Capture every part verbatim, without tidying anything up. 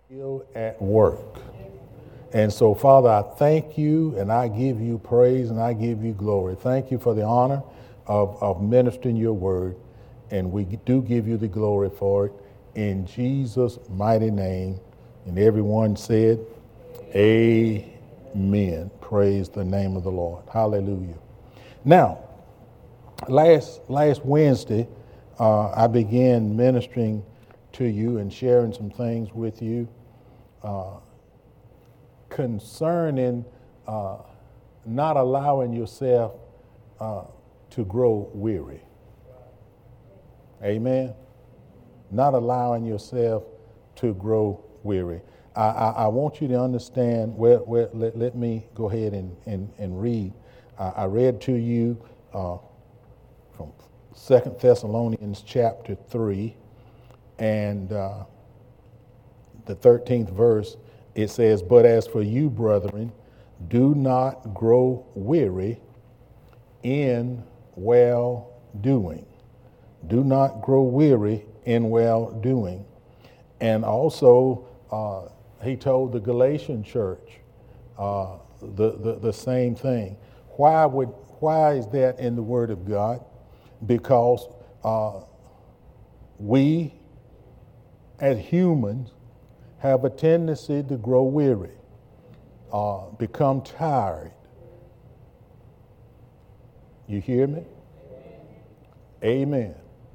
Still at work. And so, Father, I thank you and I give you praise and I give you glory. Thank you for the honor of, of ministering your word. And we do give you the glory for it in Jesus' mighty name. And everyone said, Amen. Praise the name of the Lord. Hallelujah. Now, last last Wednesday, uh, I began ministering to you and sharing some things with you uh, concerning uh, not allowing yourself uh, to grow weary. Amen. Not allowing yourself to grow weary. I, I, I want you to understand, where, where, let, let me go ahead and, and, and read. Uh, I read to you uh, from Second Thessalonians chapter three, and uh, the thirteenth verse. It says, "But as for you, brethren, do not grow weary in well-doing." Do not grow weary in well-doing. And also, uh, he told the Galatian church uh, the, the, the same thing. Why would why is that in the Word of God? Because uh, we, as humans, have a tendency to grow weary, uh, become tired. You hear me? Amen.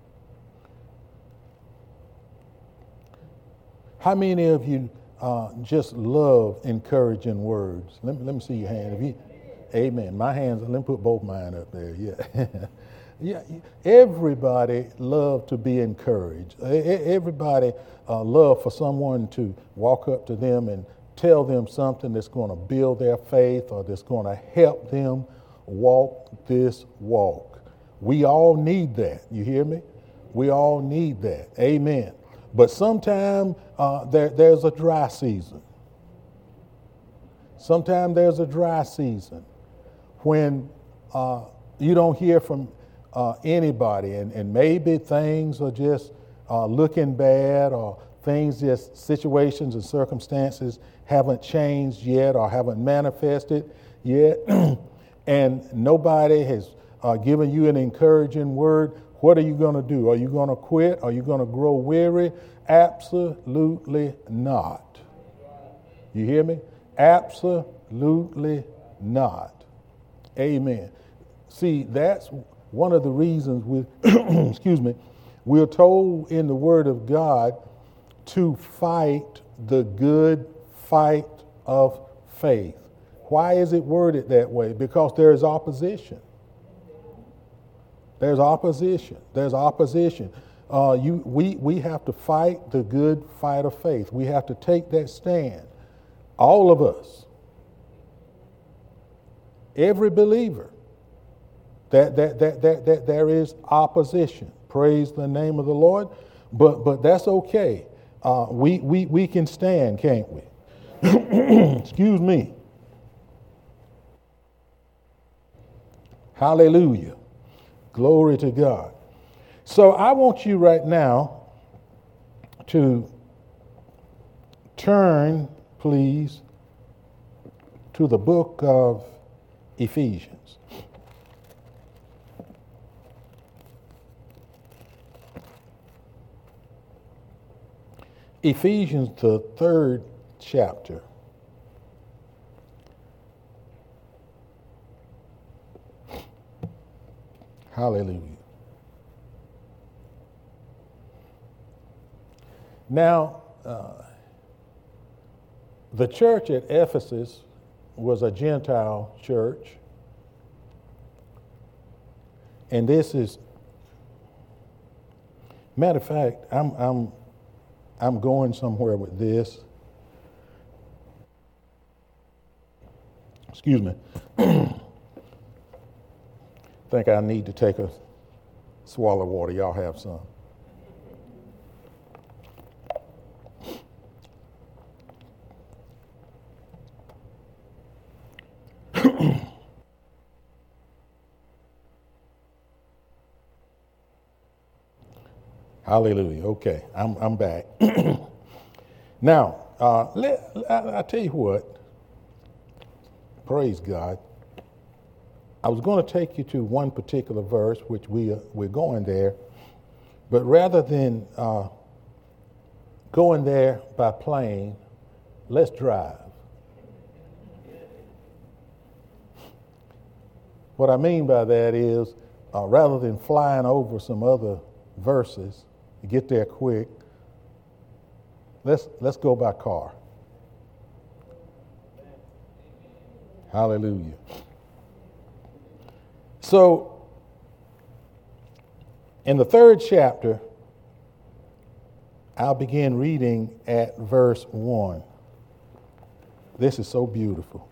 How many of you uh, just love encouraging words? Let me, let me see your hand. If you, amen. My hands, let me put both mine up there. Yeah. Yeah. Everybody love to be encouraged. Everybody uh, love for someone to walk up to them and tell them something that's going to build their faith or that's going to help them walk this walk. We all need that. You hear me? We all need that. Amen. But sometimes uh, there, there's a dry season. Sometimes there's a dry season when uh, you don't hear from uh, anybody, and, and maybe things are just uh, looking bad, or things, just situations and circumstances haven't changed yet or haven't manifested yet, and nobody has uh, given you an encouraging word. What are you going to do? Are you going to quit? Are you going to grow weary? Absolutely not. You hear me? Absolutely not. Amen. See, that's one of the reasons we, excuse me, we're told in the Word of God to fight the good fight of faith. Why is it worded that way? Because there is opposition. There's opposition. There's opposition. Uh, you, we, we have to fight the good fight of faith. We have to take that stand. All of us. Every believer. That, that, that, that, that there is opposition. Praise the name of the Lord. But, but that's okay. Uh, we, we, we can stand, can't we? Excuse me. Hallelujah. Glory to God. So I want you right now to turn, please, to the book of Ephesians. Ephesians, the third chapter. Hallelujah. Now, uh, the church at Ephesus was a Gentile church. And this is, matter of fact, I'm, I'm, I'm going somewhere with this. Excuse me. Think I need to take a swallow of water. Y'all have some. Hallelujah. Okay, I'm I'm back. Now, Uh, let, I, I tell you what, praise God. I was going to take you to one particular verse, which we, uh, we're going there, but rather than uh, going there by plane, let's drive. What I mean by that is, uh, rather than flying over some other verses to get there quick, let's let's go by car. Hallelujah. So, in the third chapter, I'll begin reading at verse one. This is so beautiful.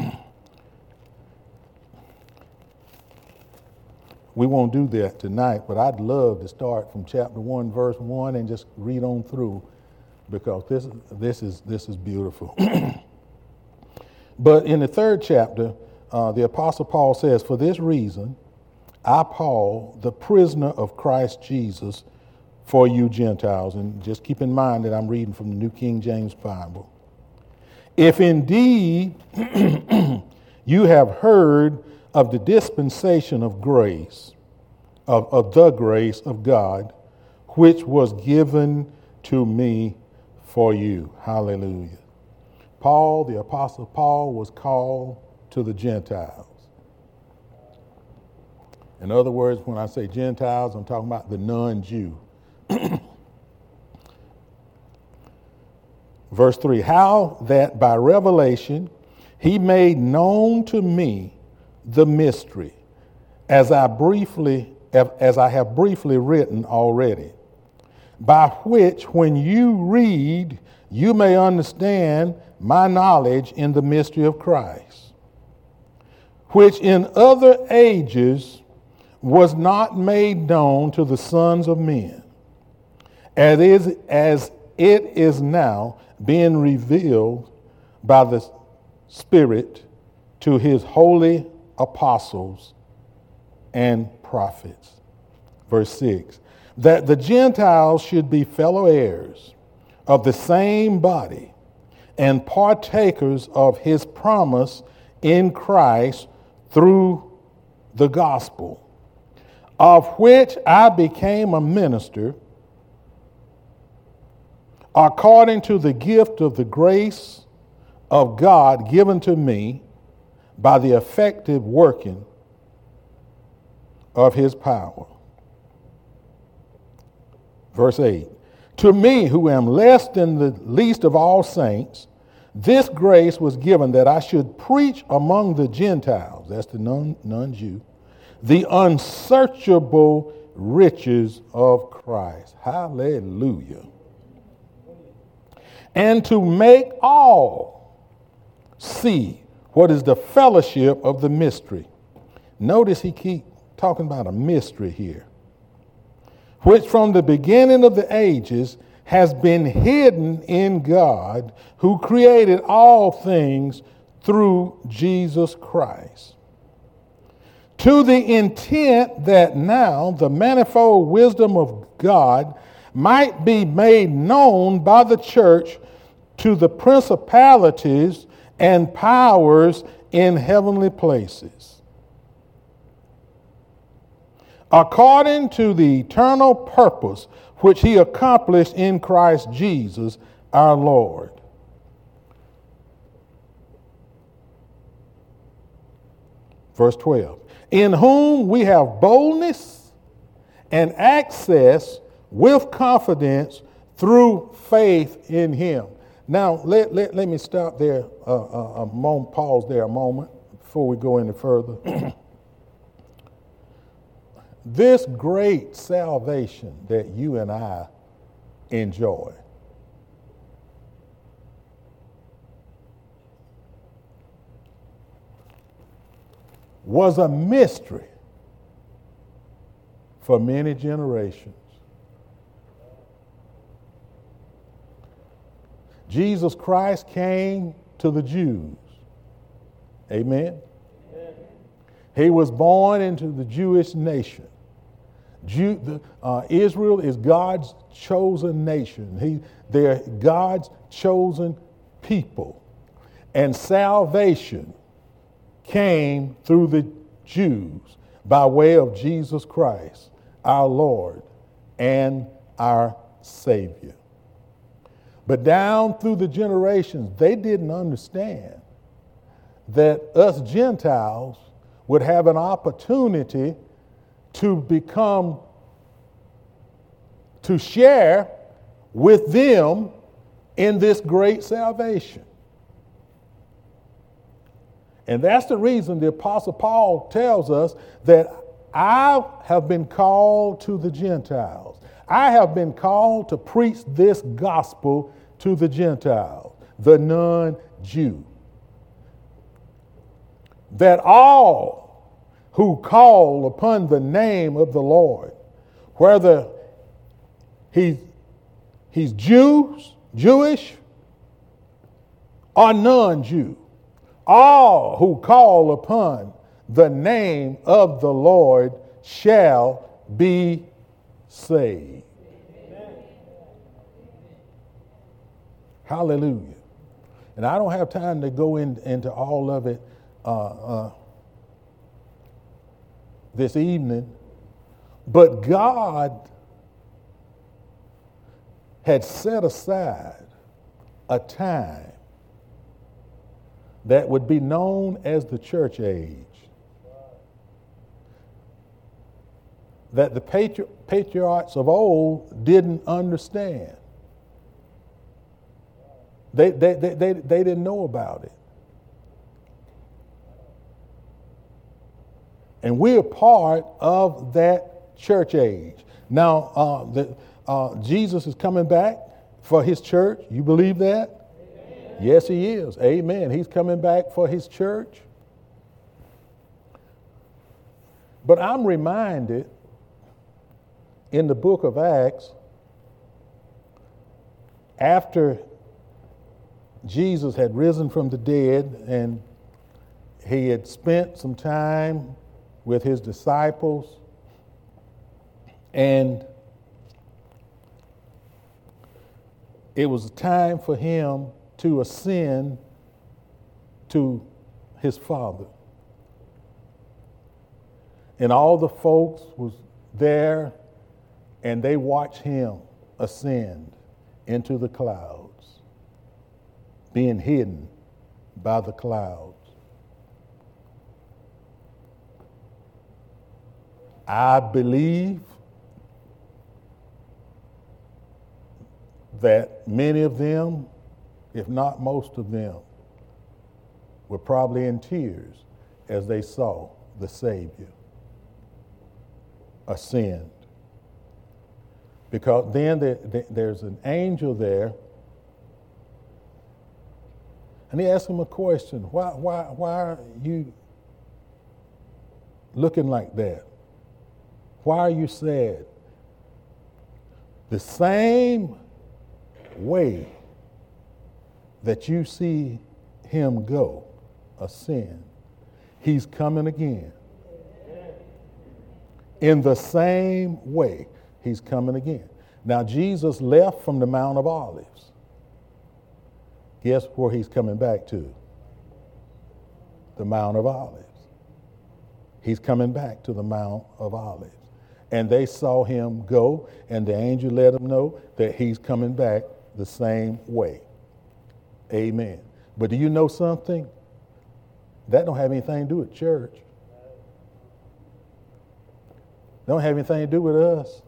We won't do that tonight, but I'd love to start from chapter one, verse one, and just read on through, because this this is this is beautiful. But in the third chapter, uh, the Apostle Paul says, "For this reason, I, Paul, the prisoner of Christ Jesus, for you Gentiles," and just keep in mind that I'm reading from the New King James Bible. "If indeed you have heard of the dispensation of grace, of, of the grace of God, which was given to me for you." Hallelujah. Paul, the Apostle Paul, was called to the Gentiles. In other words, when I say Gentiles, I'm talking about the non-Jew. Verse three, "How that by revelation he made known to me the mystery, as I briefly, as I have briefly written already, by which when you read, you may understand my knowledge in the mystery of Christ, which in other ages was not made known to the sons of men, as is, as it is now being revealed by the Spirit to his holy apostles and prophets." Verse six, "That the Gentiles should be fellow heirs of the same body and partakers of his promise in Christ through the gospel, of which I became a minister according to the gift of the grace of God given to me by the effective working of his power." Verse eight, "To me, who am less than the least of all saints, this grace was given that I should preach among the Gentiles," that's the non, non-Jew, "the unsearchable riches of Christ." Hallelujah. "And to make all see what is the fellowship of the mystery." Notice he keep talking about a mystery here. "Which from the beginning of the ages has been hidden in God, who created all things through Jesus Christ, to the intent that now the manifold wisdom of God might be made known by the church to the principalities and powers in heavenly places, according to the eternal purpose which he accomplished in Christ Jesus our Lord." Verse twelve, "In whom we have boldness and access with confidence through faith in him." Now, let, let, let me stop there, uh, a, a moment, pause there a moment before we go any further. This great salvation that you and I enjoy was a mystery for many generations. Jesus Christ came to the Jews. Amen? Amen. He was born into the Jewish nation. Jew, the, uh, Israel is God's chosen nation. He, they're God's chosen people, and salvation came through the Jews by way of Jesus Christ, our Lord and our Savior. But down through the generations, they didn't understand that us Gentiles would have an opportunity to become, to share with them in this great salvation. And that's the reason the Apostle Paul tells us that I have been called to the Gentiles. I have been called to preach this gospel to the Gentiles, the non-Jew. That all who call upon the name of the Lord, whether he's, he's Jews, Jewish, or non-Jew, all who call upon the name of the Lord shall be saved. Amen. Hallelujah. And I don't have time to go in, into all of it uh, uh, this evening, but God had set aside a time that would be known as the church age, that the patri- patriarchs of old didn't understand. They, they, they, they, they didn't know about it. And we're part of that church age. Now, uh, the, uh, Jesus is coming back for his church. You believe that? Yes, he is. Amen. He's coming back for his church. But I'm reminded in the book of Acts, after Jesus had risen from the dead and he had spent some time with his disciples, and it was time for him to ascend to his Father. And all the folks was there, and they watched him ascend into the clouds, being hidden by the clouds. I believe that many of them, if not most of them, were probably in tears as they saw the Savior ascend. Because then there, there, there's an angel there, and he asked him a question. Why, why, why are you looking like that? Why are you sad? The same way that you see him go, ascend, he's coming again. In the same way, he's coming again. Now, Jesus left from the Mount of Olives. Guess where he's coming back to? The Mount of Olives. He's coming back to the Mount of Olives. And they saw him go, and the angel let them know that he's coming back the same way. Amen. But do you know something? That don't have anything to do with church. Don't have anything to do with us.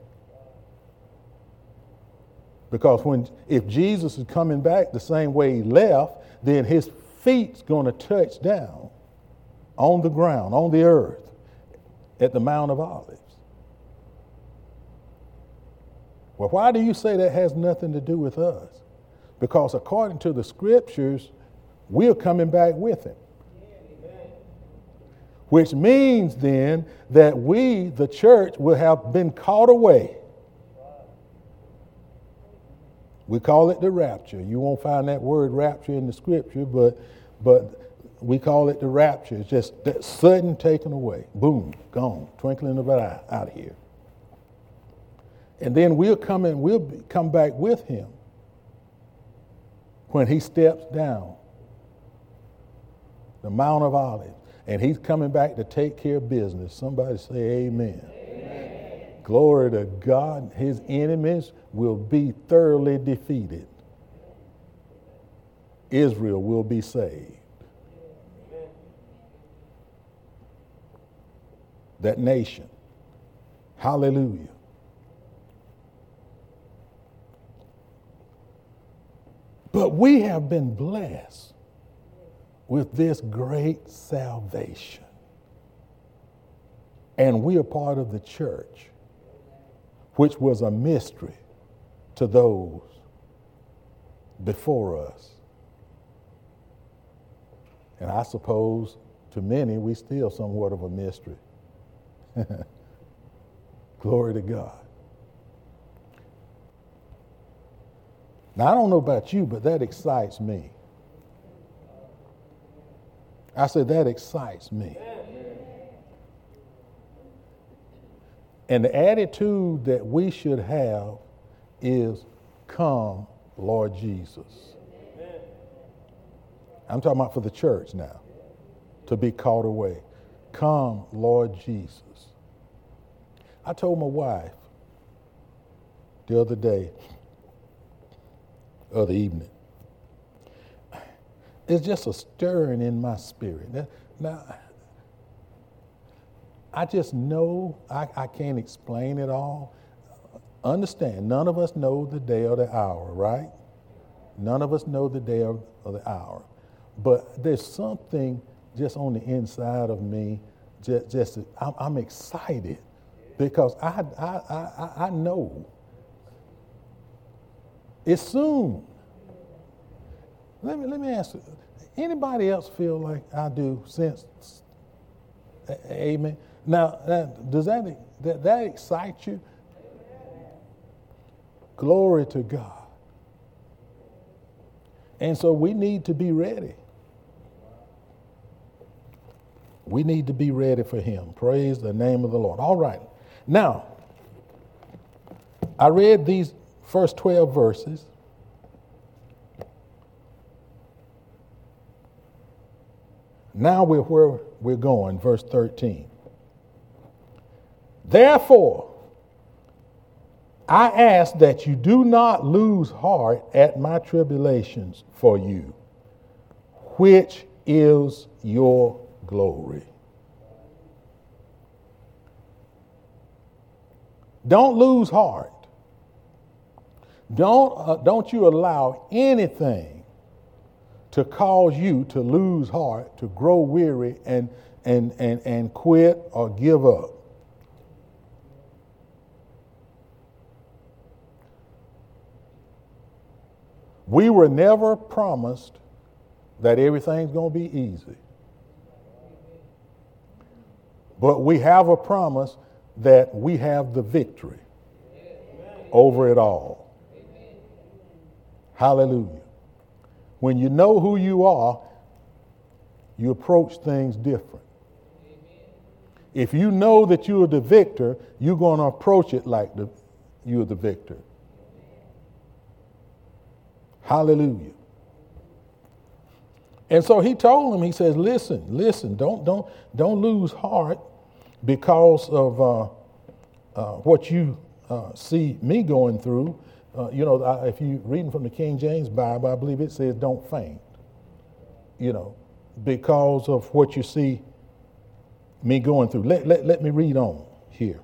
Because when if Jesus is coming back the same way he left, then his feet's going to touch down on the ground, on the earth, at the Mount of Olives. Well, why do you say that has nothing to do with us? Because according to the scriptures, we're coming back with him. Amen. Which means then that we, the church, will have been caught away. We call it the rapture. You won't find that word rapture in the scripture, but but we call it the rapture. It's just that sudden taken away. Boom, gone, twinkling of an eye, out of here. And then we'll come in, we'll be, come back with him. when he steps down the Mount of Olives and he's coming back to take care of business. Somebody say amen. Amen. Glory to God. His enemies will be thoroughly defeated. Israel will be saved. That nation. Hallelujah. But we have been blessed with this great salvation. And we are part of the church, which was a mystery to those before us. And I suppose to many, we still somewhat of a mystery. Glory to God. Now, I don't know about you, but that excites me. I said, that excites me. And the attitude that we should have is, come, Lord Jesus. I'm talking about for the church now, to be called away. Come, Lord Jesus. I told my wife the other day, other evening, it's just a stirring in my spirit. Now, I just know, I, I can't explain it all. Understand, none of us know the day or the hour, right? None of us know the day or, or the hour. But there's something just on the inside of me, just, just I'm, I'm excited because I, I, I, I know it's soon. Let me, let me ask you, anybody else feel like I do since, amen? Now, that, does that, that, that excite you? Glory to God. And so we need to be ready. We need to be ready for him. Praise the name of the Lord. All right. Now, I read these first twelve verses. Now we're where we're going, verse thirteen. Therefore, I ask that you do not lose heart at my tribulations for you, which is your glory. Don't lose heart. Don't, uh, don't you allow anything to cause you to lose heart, to grow weary and, and, and, and quit or give up. We were never promised that everything's going to be easy. But we have a promise that we have the victory over it all. Hallelujah. When you know who you are, you approach things different. If you know that you're the victor, you're going to approach it like the, you're the victor. Hallelujah. And so he told him, he says, listen, listen, don't don't don't lose heart because of uh, uh, what you uh, see me going through. Uh, you know, I, if you're reading from the King James Bible, I believe it says don't faint, you know, because of what you see me going through. Let, let, let me read on here.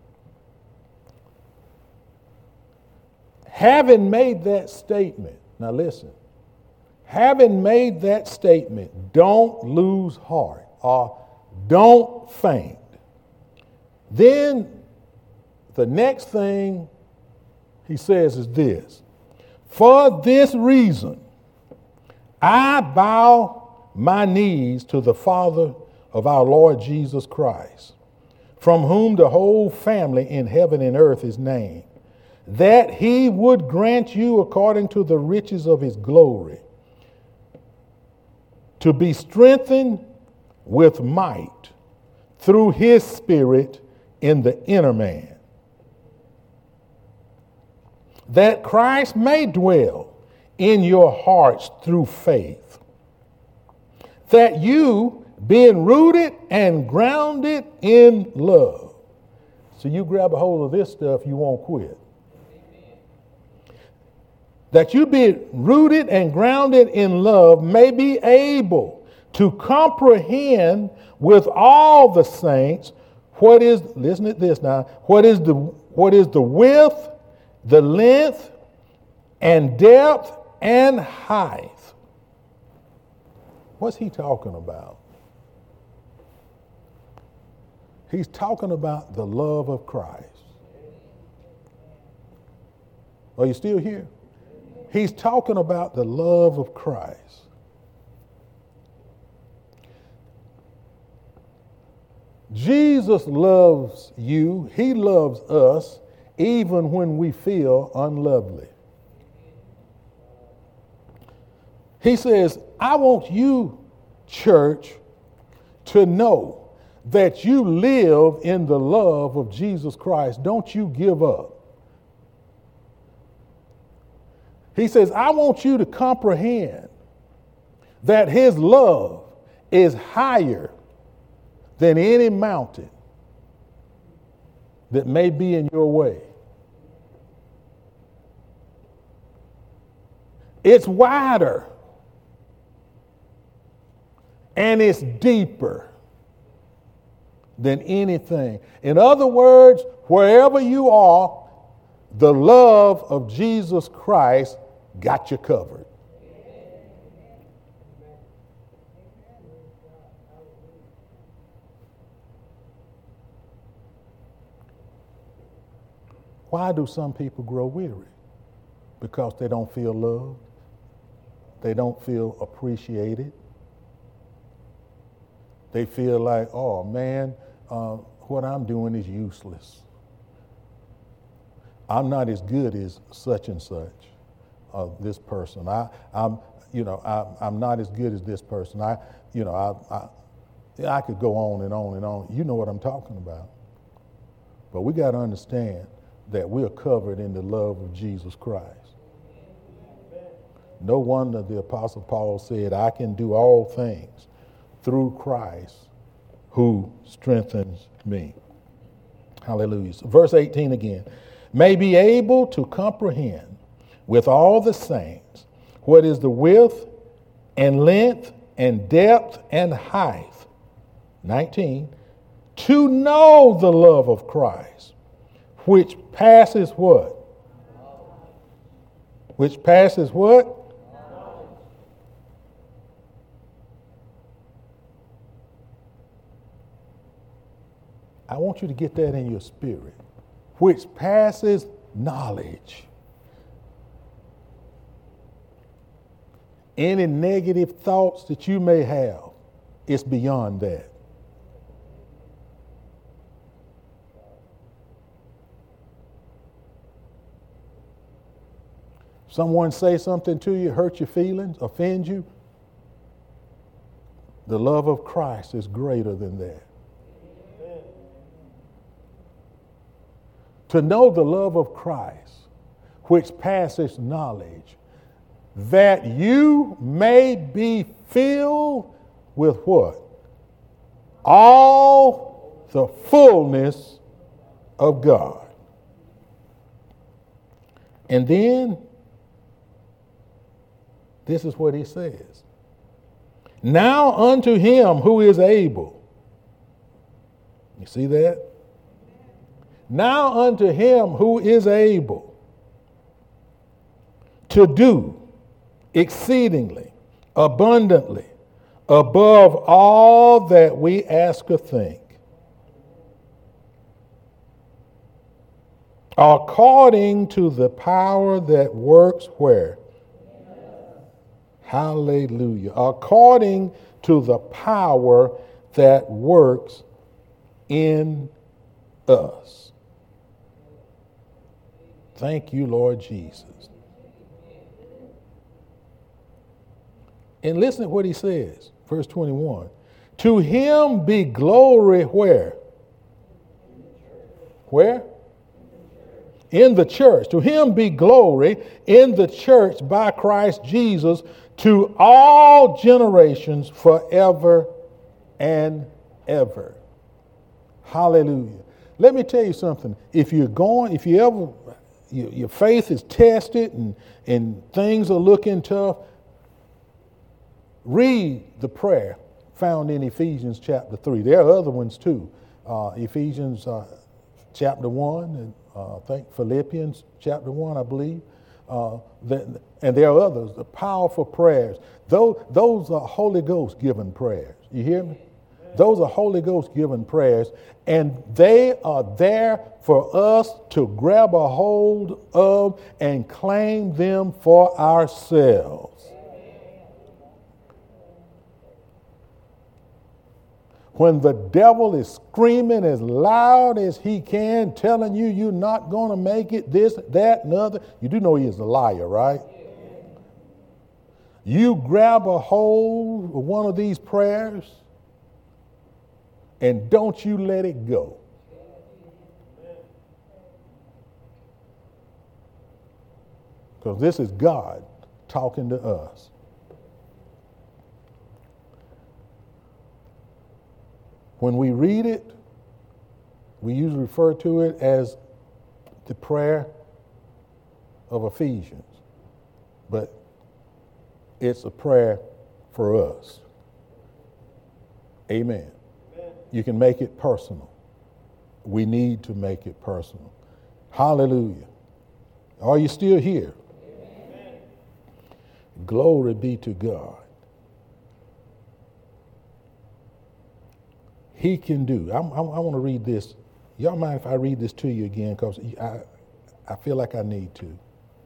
Having made that statement, now listen, having made that statement, don't lose heart or don't faint. Then the next thing he says is this: for this reason, I bow my knees to the Father of our Lord Jesus Christ, from whom the whole family in heaven and earth is named, that he would grant you according to the riches of his glory, to be strengthened with might through his Spirit in the inner man, that Christ may dwell in your hearts through faith, that you, being rooted and grounded in love. So you grab a hold of this stuff, you won't quit. That you, be rooted and grounded in love, may be able to comprehend with all the saints what is, listen to this now, what is the what is the width, the length, and depth, and height. What's he talking about? He's talking about the love of Christ. Are you still here? He's talking about the love of Christ. Jesus loves you. He loves us even when we feel unlovely. He says, I want you, church, to know that you live in the love of Jesus Christ. Don't you give up. He says, I want you to comprehend that his love is higher than any mountain that may be in your way. It's wider and it's deeper than anything. In other words, wherever you are, the love of Jesus Christ got you covered. Why do some people grow weary? Because they don't feel loved. They don't feel appreciated. They feel like, oh man, uh, what I'm doing is useless. I'm not as good as such and such, uh, this person. I, I'm, you know, I, I'm not as good as this person. I, you know, I, I, yeah, I could go on and on and on. You know what I'm talking about. But we got to understand that we're covered in the love of Jesus Christ. No wonder the Apostle Paul said, I can do all things through Christ who strengthens me. Hallelujah. So verse eighteen again. May be able to comprehend with all the saints what is the width and length and depth and height. nineteen. To know the love of Christ, which passes what? Which passes what? I want you to get that in your spirit. Which passes knowledge. Any negative thoughts that you may have, it's beyond that. Someone say something to you, hurt your feelings, offend you. The love of Christ is greater than that. Amen. To know the love of Christ, which passes knowledge, that you may be filled with what? All the fullness of God. And then, this is what he says. Now unto him who is able. You see that? Now unto him who is able to do exceedingly, abundantly, above all that we ask or think, according to the power that works where? Hallelujah. According to the power that works in us. Thank you, Lord Jesus. And listen to what he says, verse twenty-one. To him be glory where? Where? in the church. To him be glory in the church by Christ Jesus to all generations forever and ever. Hallelujah. Let me tell you something. If you're going, if you ever, your, your faith is tested and, and things are looking tough, read the prayer found in Ephesians chapter three. There are other ones too. Uh, Ephesians uh, chapter one, and uh, I think Philippians chapter one, I believe. Uh, the, and there are others, the powerful prayers. Those, those are Holy Ghost given prayers. You hear me? Those are Holy Ghost given prayers, and they are there for us to grab a hold of and claim them for ourselves. When the devil is screaming as loud as he can, telling you you're not going to make it, this, that, and other, you do know he is a liar, right? You grab a hold of one of these prayers and don't you let it go. Because this is God talking to us. When we read it, we usually refer to it as the prayer of Ephesians, but it's a prayer for us. Amen. Amen. You can make it personal. We need to make it personal. Hallelujah. Are you still here? Amen. Glory be to God. He can do. I'm, I'm, I want to read this. Y'all mind if I read this to you again? Because I, I feel like I need to.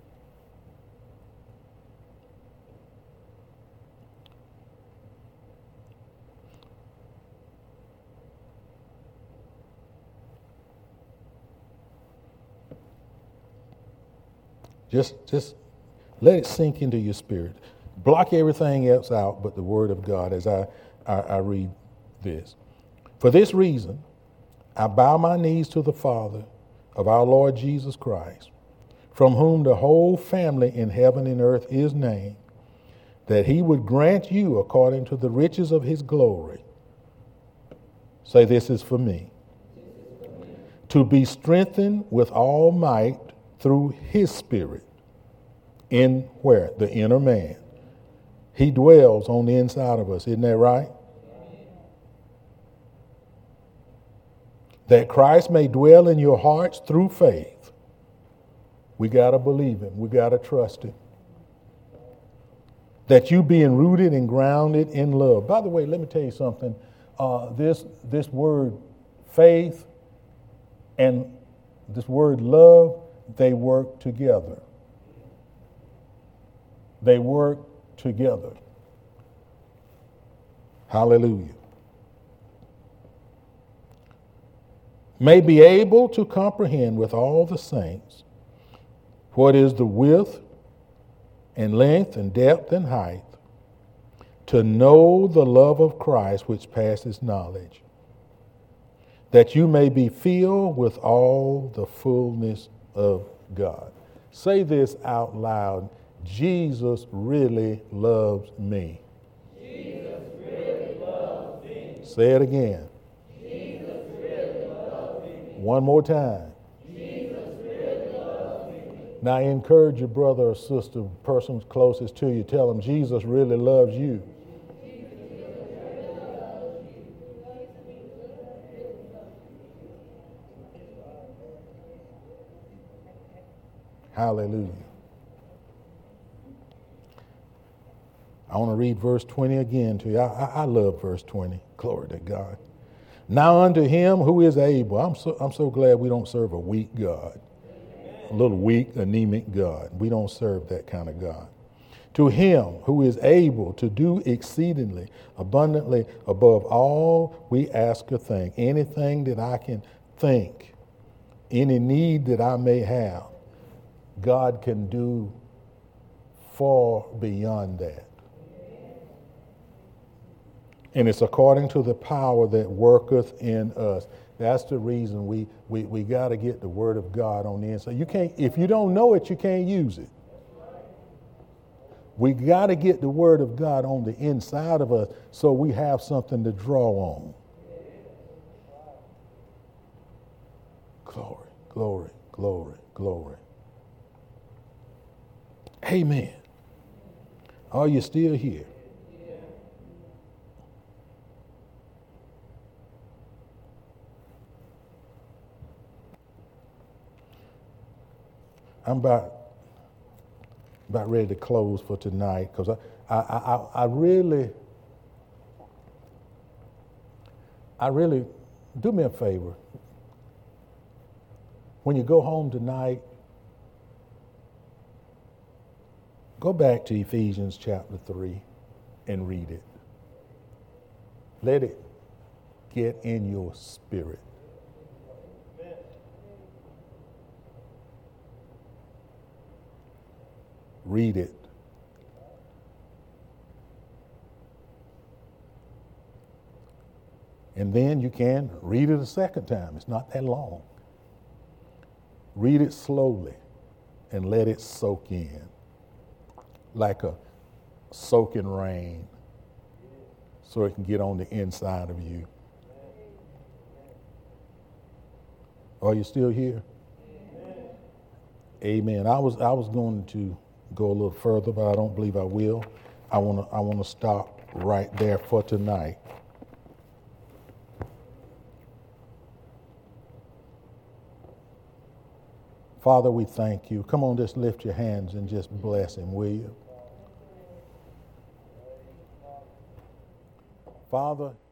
Just, just let it sink into your spirit. Block everything else out but the Word of God as I, I, I read this. For this reason, I bow my knees to the Father of our Lord Jesus Christ, from whom the whole family in heaven and earth is named, that he would grant you according to the riches of his glory. Say, this is for me. To be strengthened with all might through his Spirit in where? The inner man. He dwells on the inside of us. Isn't that right? That Christ may dwell in your hearts through faith. We got to believe him. We got to trust him. That you being rooted and grounded in love. By the way, let me tell you something. Uh, this, this word faith and this word love, they work together. They work together. Hallelujah. May be able to comprehend with all the saints what is the width and length and depth and height, to know the love of Christ which passes knowledge, that you may be filled with all the fullness of God. Say this out loud. Jesus really loves me. Jesus really loves me. Say it again. One more time. Jesus really loves me. Now encourage your brother or sister, person closest to you. Tell them Jesus really loves you. Hallelujah. I want to read verse twenty again to you. I, I, I love verse twenty. Glory to God. Now unto him who is able. I'm so, I'm so glad we don't serve a weak God. A little weak, anemic God. We don't serve that kind of God. To him who is able to do exceedingly, abundantly, above all we ask or think. Anything that I can think, any need that I may have, God can do far beyond that. And it's according to the power that worketh in us. That's the reason we, we, we got to get the Word of God on the inside. You can't, if you don't know it, you can't use it. We got to get the Word of God on the inside of us so we have something to draw on. Glory, glory, glory, glory. Amen. Are you still here? I'm about, about ready to close for tonight because I, I, I, I really, I really, do me a favor. When you go home tonight, go back to Ephesians chapter three and read it. Let it get in your spirit. Read it. And then you can read it a second time. It's not that long. Read it slowly and let it soak in like a soaking rain so it can get on the inside of you. Are you still here? Amen. I was I was going to go a little further, but I don't believe I will. I want to I want to stop right there for tonight. Father, we thank you. Come on, just lift your hands and just bless him, will you? Father,